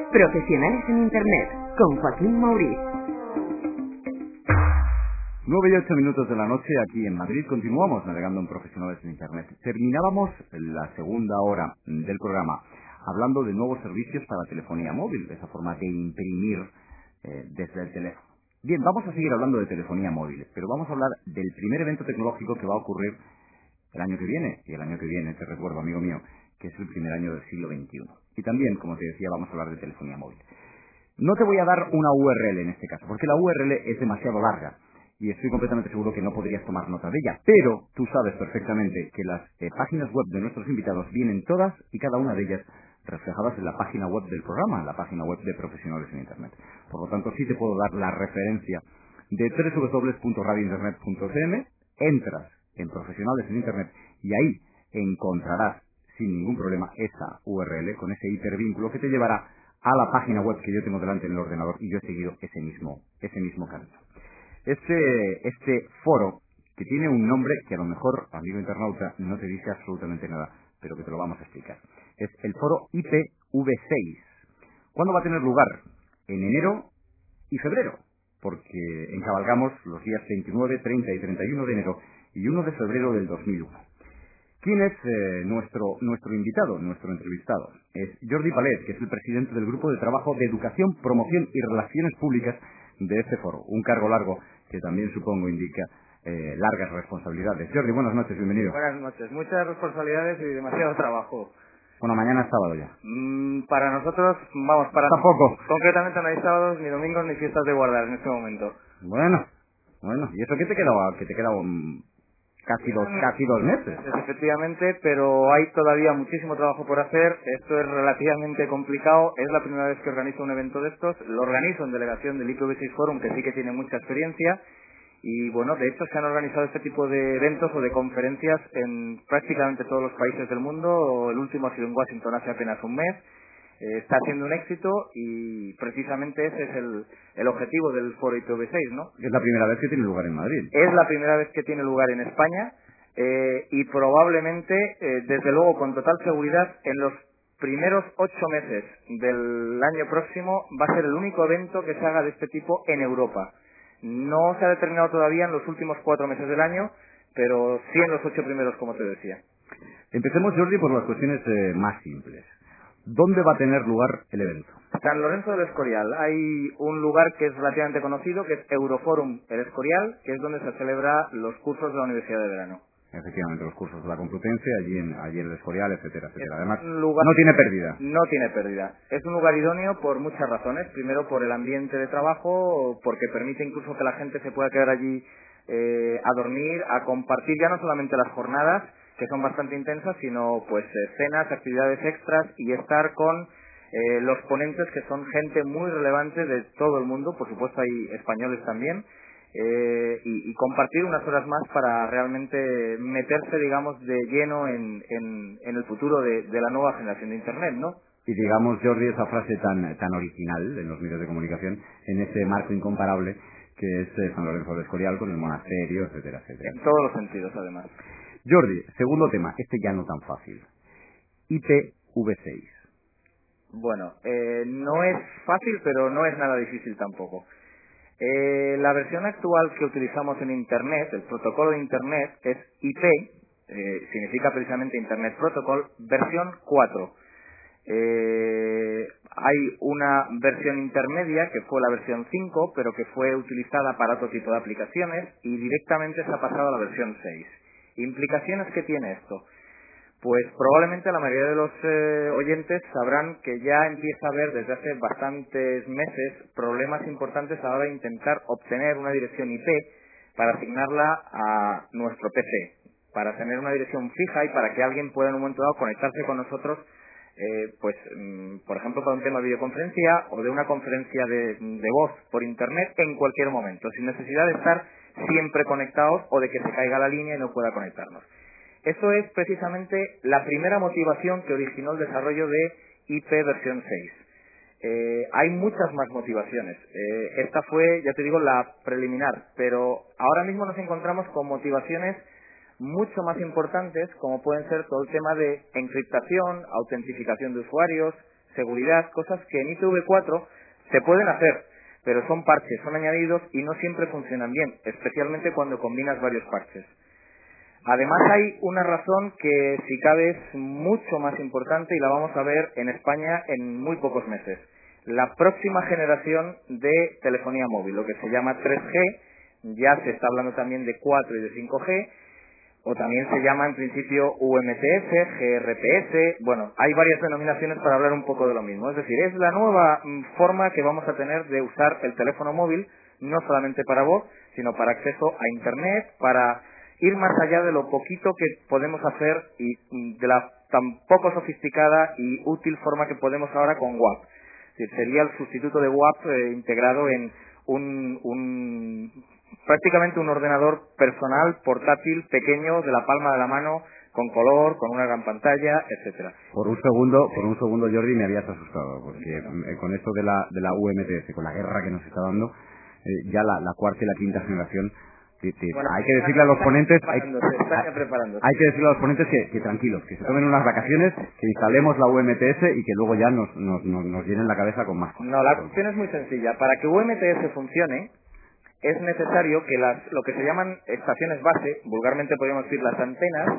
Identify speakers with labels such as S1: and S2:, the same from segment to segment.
S1: Profesionales en Internet, con Joaquín Mauriz.
S2: 9 y 8 minutos de la noche aquí en Madrid. Continuamos navegando en Profesionales en Internet. Terminábamos la segunda hora del programa hablando de nuevos servicios para telefonía móvil, de esa forma de imprimir desde el teléfono. Bien, vamos a seguir hablando de telefonía móvil, pero vamos a hablar del primer evento tecnológico que va a ocurrir el año que viene. Y el año que viene, te recuerdo, amigo mío, que es el primer año del siglo XXI. Y también, como te decía, vamos a hablar de telefonía móvil. No te voy a dar una URL en este caso, porque la URL es demasiado larga. Y estoy completamente seguro que no podrías tomar nota de ella. Pero tú sabes perfectamente que las páginas web de nuestros invitados vienen todas y cada una de ellas reflejadas en la página web del programa, en la página web de Profesionales en Internet. Por lo tanto, sí te puedo dar la referencia de www.radiointernet.cm, entras en Profesionales en Internet y ahí encontrarás sin ningún problema esa URL con ese hipervínculo que te llevará a la página web que yo tengo delante en el ordenador y yo he seguido ese mismo camino. Este foro, que tiene un nombre que a lo mejor, amigo internauta, no te dice absolutamente nada, pero que te lo vamos a explicar. Es el foro IPv6. ¿Cuándo va a tener lugar? En enero y febrero, porque encabalgamos los días 29, 30 y 31 de enero y 1 de febrero del 2001. ¿Quién es nuestro invitado, nuestro entrevistado? Es Jordi Palet, que es el presidente del Grupo de Trabajo de Educación, Promoción y Relaciones Públicas de este foro. Un cargo largo que también supongo indica largas responsabilidades. Jordi, buenas noches, bienvenido.
S3: Buenas noches, muchas responsabilidades y demasiado trabajo.
S2: Bueno, mañana es sábado ya.
S3: Para nosotros,
S2: Tampoco.
S3: Concretamente no hay sábados, ni domingos, ni fiestas de guardar en este momento.
S2: Bueno, ¿y eso qué te quedaba? Que te quedaba casi dos meses.
S3: Efectivamente, pero hay todavía muchísimo trabajo por hacer. Esto es relativamente complicado. Es la primera vez que organizo un evento de estos. Lo organizo en delegación del IPv6 Forum, que sí que tiene mucha experiencia. Y bueno, de hecho se han organizado este tipo de eventos o de conferencias en prácticamente todos los países del mundo. El último ha sido en Washington hace apenas un mes. Está siendo un éxito y precisamente ese es el objetivo del foro IPv6, ¿no?
S2: Es la primera vez que tiene lugar en Madrid.
S3: Es la primera vez que tiene lugar en España y probablemente, desde luego, con total seguridad, en los primeros 8 meses del año próximo va a ser el único evento que se haga de este tipo en Europa. No se ha determinado todavía en los últimos 4 meses del año, pero sí en los 8 primeros, como te decía.
S2: Empecemos, Jordi, por las cuestiones más simples. ¿Dónde va a tener lugar el evento?
S3: San Lorenzo del Escorial. Hay un lugar que es relativamente conocido, que es Euroforum El Escorial, que es donde se celebran los cursos de la Universidad de Verano.
S2: Efectivamente, los cursos de la Complutense, allí en El Escorial, etcétera. Además,
S3: no
S2: tiene pérdida.
S3: No tiene pérdida. Es un lugar idóneo por muchas razones. Primero, por el ambiente de trabajo, porque permite incluso que la gente se pueda quedar allí a dormir, a compartir ya no solamente las jornadas, que son bastante intensas, sino pues cenas, actividades extras y estar con los ponentes, que son gente muy relevante de todo el mundo. Por supuesto hay españoles también. Y compartir unas horas más para realmente meterse, digamos, de lleno en el futuro de la nueva generación de Internet, ¿no?
S2: Y digamos, Jordi, esa frase tan original en los medios de comunicación, en ese marco incomparable que es San Lorenzo del Escorial, con el monasterio, etcétera.
S3: En todos los sentidos, además.
S2: Jordi, segundo tema, este ya no tan fácil. IPv6.
S3: Bueno, no es fácil, pero no es nada difícil tampoco. La versión actual que utilizamos en Internet, el protocolo de Internet, es IP, significa precisamente Internet Protocol, versión 4. Hay una versión intermedia que fue la versión 5, pero que fue utilizada para otro tipo de aplicaciones y directamente se ha pasado a la versión 6. ¿Implicaciones que tiene esto? Pues probablemente la mayoría de los oyentes sabrán que ya empieza a haber desde hace bastantes meses problemas importantes a la hora de intentar obtener una dirección IP para asignarla a nuestro PC, para tener una dirección fija y para que alguien pueda en un momento dado conectarse con nosotros, por ejemplo, para un tema de videoconferencia o de una conferencia de voz por Internet en cualquier momento, sin necesidad de estar siempre conectados o de que se caiga la línea y no pueda conectarnos. Eso es precisamente la primera motivación que originó el desarrollo de IP versión 6. Hay muchas más motivaciones. Esta fue, ya te digo, la preliminar, pero ahora mismo nos encontramos con motivaciones mucho más importantes, como pueden ser todo el tema de encriptación, autentificación de usuarios, seguridad, cosas que en IPv4 se pueden hacer, pero son parches, son añadidos y no siempre funcionan bien, especialmente cuando combinas varios parches. Además hay una razón que si cabe es mucho más importante y la vamos a ver en España en muy pocos meses. La próxima generación de telefonía móvil, lo que se llama 3G, ya se está hablando también de 4 y de 5G, o también se llama en principio UMTS, GRPS, bueno, hay varias denominaciones para hablar un poco de lo mismo. Es decir, es la nueva forma que vamos a tener de usar el teléfono móvil, no solamente para voz, sino para acceso a Internet, para ir más allá de lo poquito que podemos hacer y de la tan poco sofisticada y útil forma que podemos ahora con WAP. Es decir, sería el sustituto de WAP integrado en prácticamente un ordenador personal, portátil, pequeño, de la palma de la mano, con color, con una gran pantalla, etcétera.
S2: Por un segundo, Jordi, me habías asustado, porque con esto de la UMTS, con la guerra que nos está dando, ya la cuarta y la quinta generación,
S3: Bueno,
S2: hay que decirle a los ponentes,
S3: preparándose.
S2: hay que decirle a los ponentes que tranquilos, que se tomen unas vacaciones, que instalemos la UMTS y que luego ya nos llenen la cabeza con más cosas.
S3: No, la cuestión es muy sencilla. Para que UMTS funcione, es necesario que lo que se llaman estaciones base, vulgarmente podríamos decir las antenas,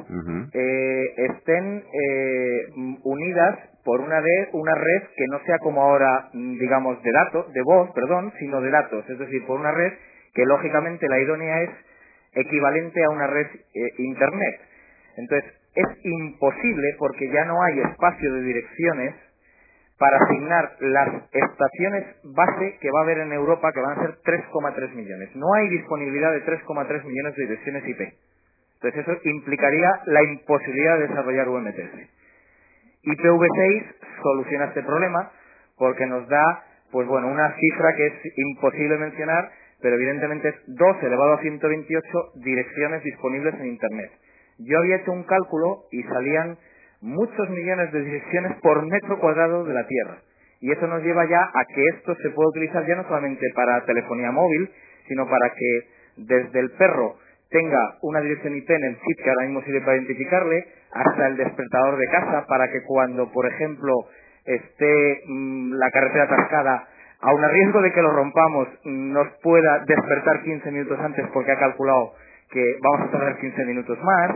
S3: estén unidas por una red que no sea como ahora, digamos, de voz, sino de datos. Es decir, por una red que lógicamente la idónea es equivalente a una red Internet. Entonces, es imposible porque ya no hay espacio de direcciones para asignar las estaciones base que va a haber en Europa, que van a ser 3,3 millones. No hay disponibilidad de 3,3 millones de direcciones IP. Entonces eso implicaría la imposibilidad de desarrollar UMTS. IPv6 soluciona este problema porque nos da, pues bueno, una cifra que es imposible mencionar, pero evidentemente es 2 elevado a 128 direcciones disponibles en Internet. Yo había hecho un cálculo y salían muchos millones de direcciones por metro cuadrado de la Tierra. Y eso nos lleva ya a que esto se pueda utilizar ya no solamente para telefonía móvil, sino para que desde el perro tenga una dirección IP en el chip que ahora mismo sirve para identificarle, hasta el despertador de casa, para que cuando, por ejemplo, esté la carretera atascada, aun a riesgo de que lo rompamos, nos pueda despertar 15 minutos antes porque ha calculado que vamos a tardar 15 minutos más,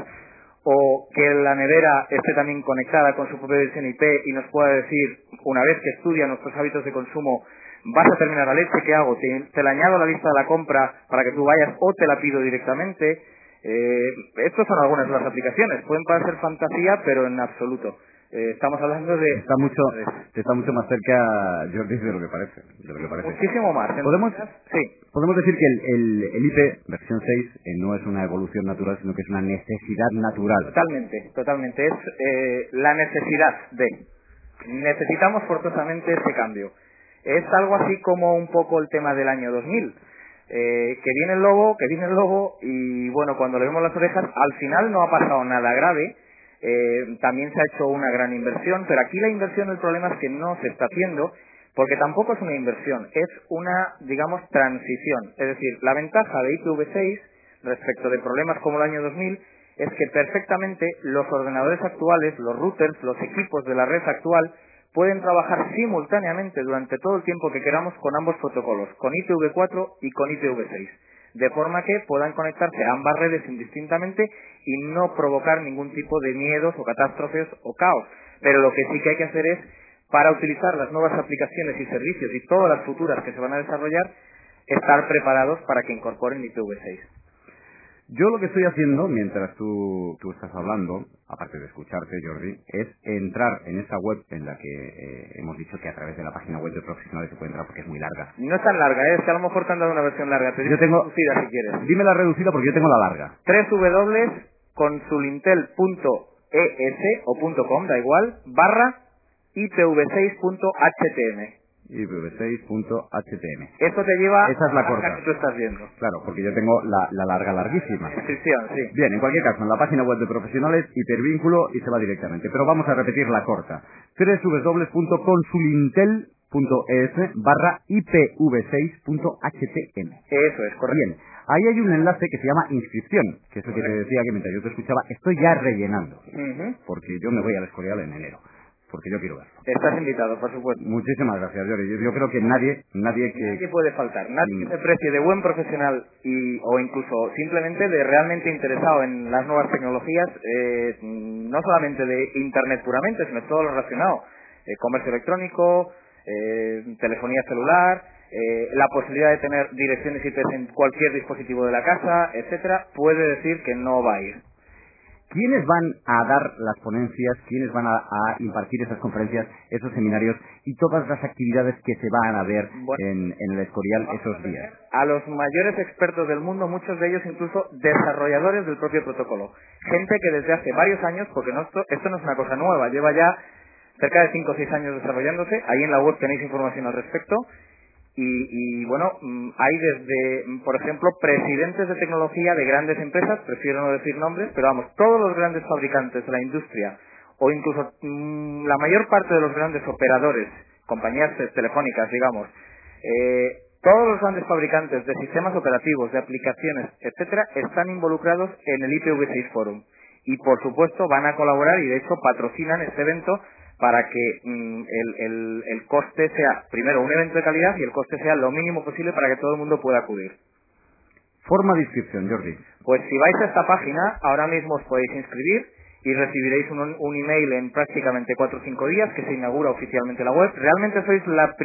S3: o que la nevera esté también conectada con su propia dirección IP y nos pueda decir, una vez que estudia nuestros hábitos de consumo, vas a terminar la leche, ¿qué hago? ¿Te la añado a la lista de la compra para que tú vayas o te la pido directamente? Estas son algunas de las aplicaciones. Pueden parecer fantasía, pero en absoluto. Estamos hablando de...
S2: Está mucho más cerca, Jordi, de lo que parece.
S3: Muchísimo más.
S2: Podemos decir que el IP versión 6 no es una evolución natural, sino que es una necesidad natural.
S3: Totalmente. Es la necesidad de... Necesitamos forzosamente ese cambio. Es algo así como un poco el tema del año 2000. Que viene el lobo, y bueno, cuando le vemos las orejas, al final no ha pasado nada grave. También se ha hecho una gran inversión, pero aquí la inversión, el problema es que no se está haciendo, porque tampoco es una inversión, es una, digamos, transición. Es decir, la ventaja de IPv6 respecto de problemas como el año 2000 es que perfectamente los ordenadores actuales, los routers, los equipos de la red actual pueden trabajar simultáneamente durante todo el tiempo que queramos con ambos protocolos, con IPv4 y con IPv6. De forma que puedan conectarse a ambas redes indistintamente y no provocar ningún tipo de miedos o catástrofes o caos. Pero lo que sí que hay que hacer es, para utilizar las nuevas aplicaciones y servicios y todas las futuras que se van a desarrollar, estar preparados para que incorporen IPv6.
S2: Yo lo que estoy haciendo, mientras tú estás hablando, aparte de escucharte, Jordi, es entrar en esa web en la que hemos dicho que a través de la página web de profesionales se puede entrar porque es muy larga.
S3: No es tan larga, es que a lo mejor te han dado una versión larga. Te digo reducida si quieres.
S2: Dime la reducida porque yo tengo la larga.
S3: www.consulintel.es o .com, da igual, /IPv6.htm.
S2: IPv6.htm.
S3: Esto te lleva
S2: esa es la corta
S3: que tú estás viendo.
S2: Claro, porque yo tengo la larga, larguísima.
S3: Descripción, sí.
S2: Bien, en cualquier caso, en la página web de profesionales, hipervínculo y se va directamente. Pero vamos a repetir la corta. www.consulintel.es /IPv6.htm.
S3: Eso es, correcto.
S2: Bien, ahí hay un enlace que se llama inscripción, que es el que te decía que mientras yo te escuchaba, estoy ya rellenando. Porque yo me voy al Escorial en enero. porque yo quiero verlo.
S3: Estás invitado, por supuesto.
S2: Muchísimas gracias, Jordi. Yo creo que nadie
S3: puede faltar. Nadie que se precie de buen profesional o incluso simplemente de realmente interesado en las nuevas tecnologías, no solamente de Internet puramente, sino todo lo relacionado. Comercio electrónico, telefonía celular, la posibilidad de tener direcciones IP en cualquier dispositivo de la casa, etcétera, puede decir que no va a ir.
S2: ¿Quiénes van a dar las ponencias? ¿Quiénes van a impartir esas conferencias, esos seminarios y todas las actividades que se van a ver en el Escorial esos días?
S3: A los mayores expertos del mundo, muchos de ellos incluso desarrolladores del propio protocolo. Gente que desde hace varios años, porque esto no es una cosa nueva, lleva ya cerca de 5 o 6 años desarrollándose. Ahí en la web tenéis información al respecto. Y bueno, hay desde, por ejemplo, presidentes de tecnología de grandes empresas, prefiero no decir nombres, pero vamos, todos los grandes fabricantes de la industria, o incluso la mayor parte de los grandes operadores, compañías telefónicas, digamos, todos los grandes fabricantes de sistemas operativos, de aplicaciones, etcétera, están involucrados en el IPv6 Forum. Y por supuesto van a colaborar y de hecho patrocinan este evento para que el coste sea, primero, un evento de calidad y el coste sea lo mínimo posible para que todo el mundo pueda acudir.
S2: Forma de inscripción, Jordi.
S3: Pues si vais a esta página, ahora mismo os podéis inscribir y recibiréis un email en prácticamente 4 o 5 días que se inaugura oficialmente la web. Realmente sois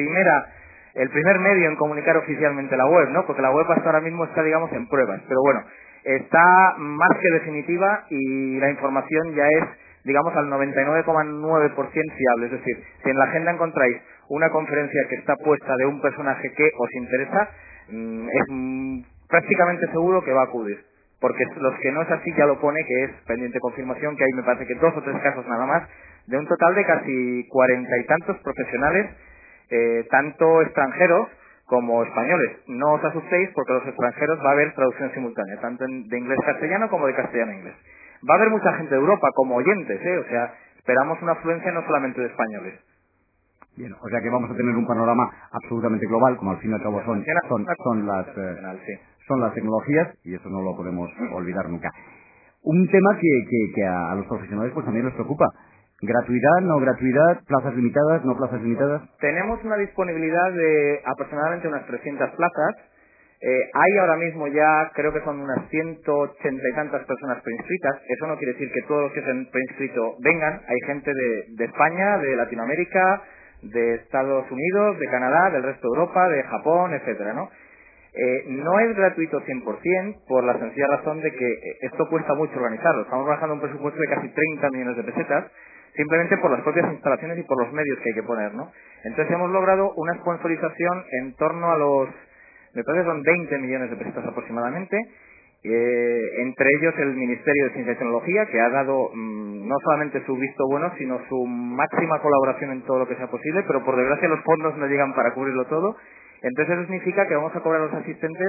S3: el primer medio en comunicar oficialmente la web, ¿no? Porque la web hasta ahora mismo está, digamos, en pruebas. Pero bueno, está más que definitiva y la información ya es, digamos, al 99,9% fiable. Es decir, si en la agenda encontráis una conferencia que está puesta de un personaje que os interesa, es prácticamente seguro que va a acudir. Porque los que no es así ya lo pone, que es pendiente de confirmación, que hay me parece que 2 o 3 casos nada más, de un total de casi 40 y tantos profesionales, tanto extranjeros como españoles. No os asustéis porque los extranjeros va a haber traducción simultánea, tanto de inglés-castellano como de castellano-inglés. Va a haber mucha gente de Europa como oyentes, o sea, esperamos una afluencia no solamente de españoles.
S2: Bien, o sea que vamos a tener un panorama absolutamente global, como al fin y al cabo son las tecnologías, y eso no lo podemos olvidar nunca. Un tema que a los profesionales pues también les preocupa. ¿Gratuidad, no gratuidad, plazas limitadas, no plazas limitadas?
S3: Tenemos una disponibilidad de aproximadamente unas 300 plazas. Hay ahora mismo ya, creo que son unas 180 y tantas personas preinscritas. Eso no quiere decir que todos los que se han preinscrito vengan. Hay gente de España, de Latinoamérica, de Estados Unidos, de Canadá, del resto de Europa, de Japón, etcétera, ¿no? No es gratuito 100% por la sencilla razón de que esto cuesta mucho organizarlo. Estamos bajando un presupuesto de casi 30 millones de pesetas, simplemente por las propias instalaciones y por los medios que hay que poner, ¿no? Entonces hemos logrado una sponsorización en torno a me parece que son 20 millones de pesetas aproximadamente, entre ellos el Ministerio de Ciencia y Tecnología, que ha dado no solamente su visto bueno, sino su máxima colaboración en todo lo que sea posible, pero por desgracia los fondos no llegan para cubrirlo todo. Entonces eso significa que vamos a cobrar a los asistentes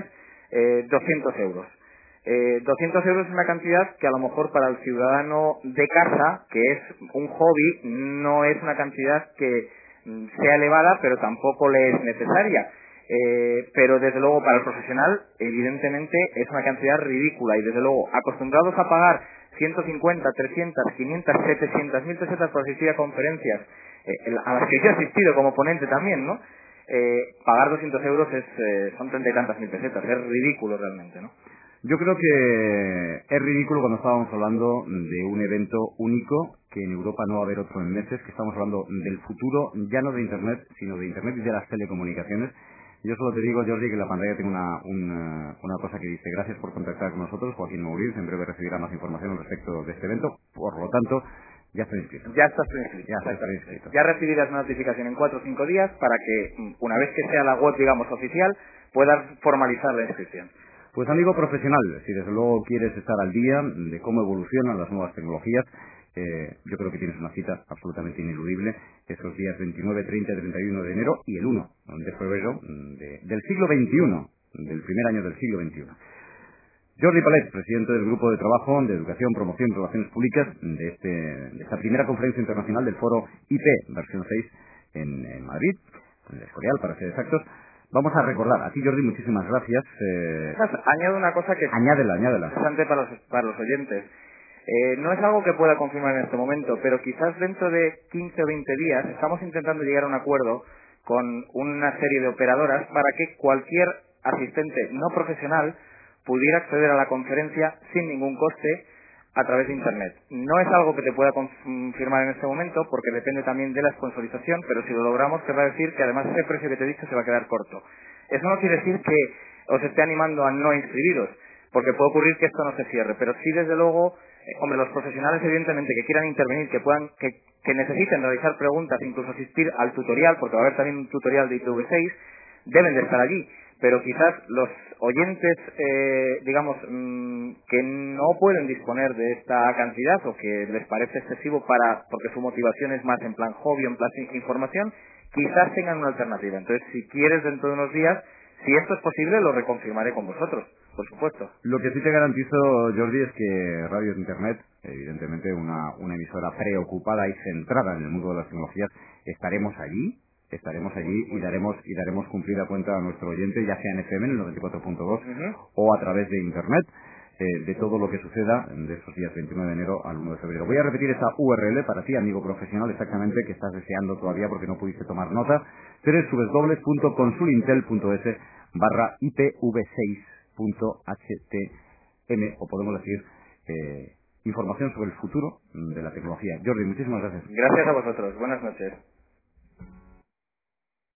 S3: 200 euros. 200 euros es una cantidad que a lo mejor para el ciudadano de casa, que es un hobby, no es una cantidad que sea elevada, pero tampoco le es necesaria. Pero desde luego para el profesional, evidentemente, es una cantidad ridícula y desde luego, acostumbrados a pagar 150, 300, 500, 700 mil pesetas por asistir a conferencias, a las que yo he asistido como ponente también, ¿no? Pagar 200 euros son 30 y tantas mil pesetas, es ridículo realmente, ¿no?
S2: Yo creo que es ridículo cuando estábamos hablando de un evento único, que en Europa no va a haber otro en meses, que estamos hablando del futuro, ya no de Internet, sino de Internet y de las telecomunicaciones. Yo solo te digo, Jordi, que en la pantalla tengo una cosa que dice: gracias por contactar con nosotros, Joaquín Mauriz, en breve recibirá más información al respecto de este evento, por lo tanto, ya estoy inscrito.
S3: Ya estás inscrito. Ya recibirás una notificación en 4 o 5 días para que, una vez que sea la web, digamos, oficial, puedas formalizar la inscripción.
S2: Pues amigo profesional, si desde luego quieres estar al día de cómo evolucionan las nuevas tecnologías, yo creo que tienes una cita absolutamente ineludible esos días 29, 30 y 31 de enero y el 1 de febrero del siglo XXI, del primer año del siglo XXI. Jordi Palet, presidente del Grupo de Trabajo de Educación, Promoción y Relaciones Públicas de esta primera conferencia internacional del foro IP versión 6 en Madrid, en el Escorial para ser exactos. Vamos a recordar, a ti Jordi, muchísimas gracias.
S3: Añado una cosa que es
S2: añádela.
S3: interesante para los oyentes. No es algo que pueda confirmar en este momento, pero quizás dentro de 15 o 20 días estamos intentando llegar a un acuerdo con una serie de operadoras para que cualquier asistente no profesional pudiera acceder a la conferencia sin ningún coste a través de Internet. No es algo que te pueda confirmar en este momento porque depende también de la sponsorización, pero si lo logramos querrá decir que además ese precio que te he dicho se va a quedar corto. Eso no quiere decir que os esté animando a no inscribiros, porque puede ocurrir que esto no se cierre, pero sí desde luego, hombre, los profesionales evidentemente que quieran intervenir, que necesiten realizar preguntas, incluso asistir al tutorial, porque va a haber también un tutorial de IPv6, deben de estar allí. Pero quizás los oyentes, que no pueden disponer de esta cantidad o que les parece excesivo porque su motivación es más en plan hobby, en plan información, quizás tengan una alternativa. Entonces, si quieres dentro de unos días, si esto es posible, lo reconfirmaré con vosotros, por supuesto.
S2: Lo que sí te garantizo, Jordi, es que Radio Internet, evidentemente una emisora preocupada y centrada en el mundo de las tecnologías, estaremos allí y daremos cumplida cuenta a nuestro oyente, ya sea en FM, en el 94.2, o a través de Internet, de todo lo que suceda de esos días 29 de enero al 1 de febrero. Voy a repetir esa URL para ti, amigo profesional, exactamente, que estás deseando todavía porque no pudiste tomar nota, www.consulintel.es/IPv6.htm, o podemos decir información sobre el futuro de la tecnología. Jordi, muchísimas gracias.
S3: Gracias a vosotros. Buenas noches.